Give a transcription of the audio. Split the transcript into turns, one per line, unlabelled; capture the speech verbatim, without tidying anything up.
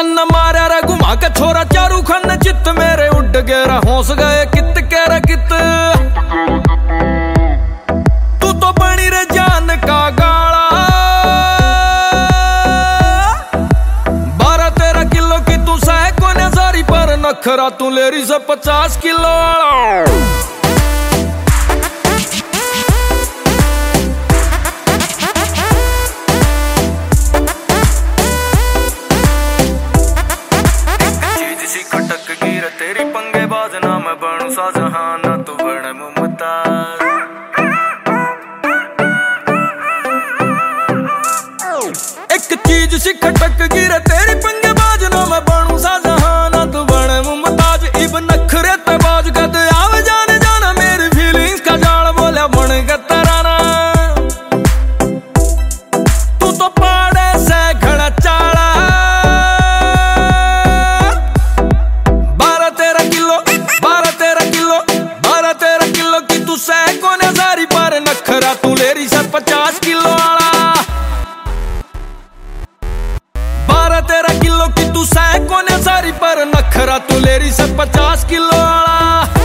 तन मारा रे घुमा के छोरा चारू खान चित्त मेरे उड़ गया हौस गए कित कह रहा कित तू तो बनी रे जान का गाला बारह तेरह किलो की तू सह को नजारी पर नखरा तू ले रही से पचास किलो वाला तेरी पंगे बाज ना मैं बनू शाहजहां ना तू बने मुमताज एक चीज सी खटक गिरे तेरी पंगे बाज ना मैं बनू शाहजहां ना तू बने मुमताज इब नखरे ते बाज कद आवे जाने जाना मेरी फीलिंग्स का जाल बोला बन के तराना तू तो पाड़े से घड़ा चाला नखरा तू ले रही से पचास किलो वाला बारह तेरह किलो की तू सह को सारी पर नखरा तू ले रही से पचास किलो वाला।